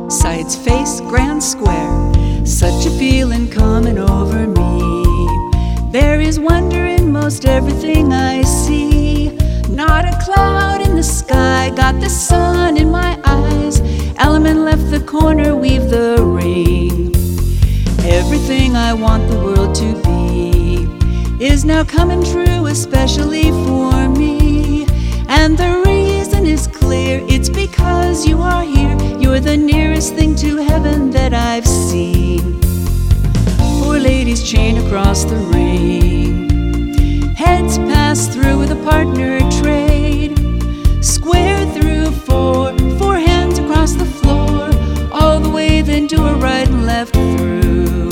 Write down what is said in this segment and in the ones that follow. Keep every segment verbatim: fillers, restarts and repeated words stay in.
Sides, face, grand square, such a feeling coming over me. There is wonder in most everything I see. Not a cloud in the sky, got the sun in my eyes. Element left the corner, weave the ring. Everything I want the world to be is now coming true, especially for me. And the reason is clear, it's because you are here. You're the nearest thing to heaven that I've seen. Four ladies chain across the ring, heads pass through with a partner trade. Square through four, four hands across the floor, all the way then do a right and left through.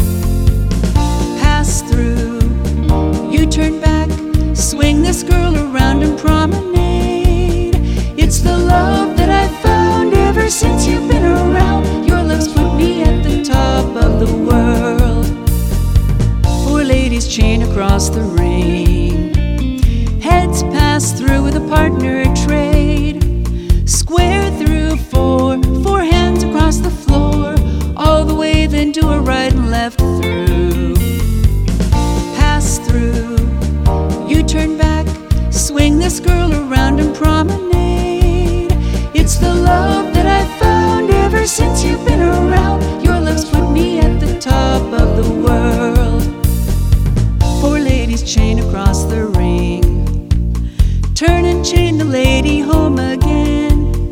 Pass through, you turn back, swing this girl around and promenade. It's the love that I've found ever since you've been around. Your love's put me at the top of the world. Four ladies chain across the ring, heads pass through with a partner trade. Square through four, four hands across the floor, all the way then do a right and left through. Pass through, you turn back, swing this girl around and promenade. It's the love that I've found ever since you've been around. Your love's put me at the top of the world. Four ladies chain across the ring, turn and chain the lady home again.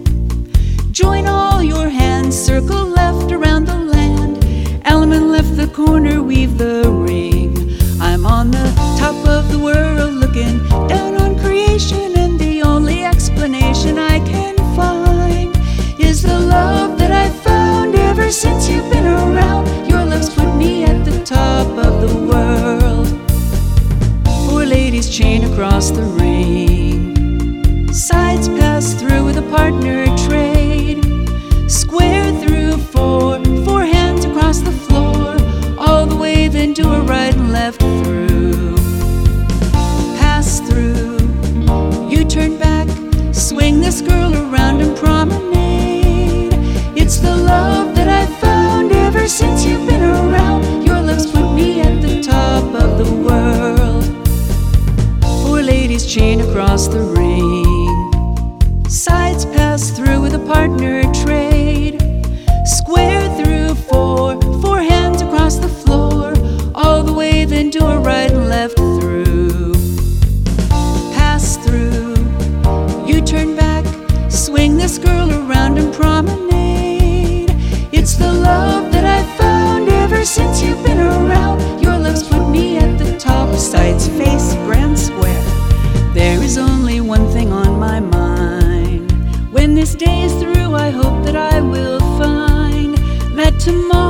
Join all your hands, circle left around the land. Element left the corner, weave the ring. I'm on the top of the world looking down on creation, and the only explanation I can find is the love that I've found ever since you've been around. Your love's put me at the top of the world. Four ladies chain across the ring, sides pass through with a partner trade. Square through four, four hands across the floor, all the way then do a right and left through. Pass through, you turn back, swing this girl around and promenade. It's the love that I've found ever since you've been around. Your love's put me at the top of the world. Four ladies chain across the ring, sides pass through with a partner trade. Square through four, four hands across the floor, all the way then do a right and left through. Pass through, you turn back, swing this girl around and promenade. It's the love that I've found ever since you've been around. Your love's put me at the top. Sides, face, grand square, there is only one thing on my mind. When this day is through, I hope that I will find that tomorrow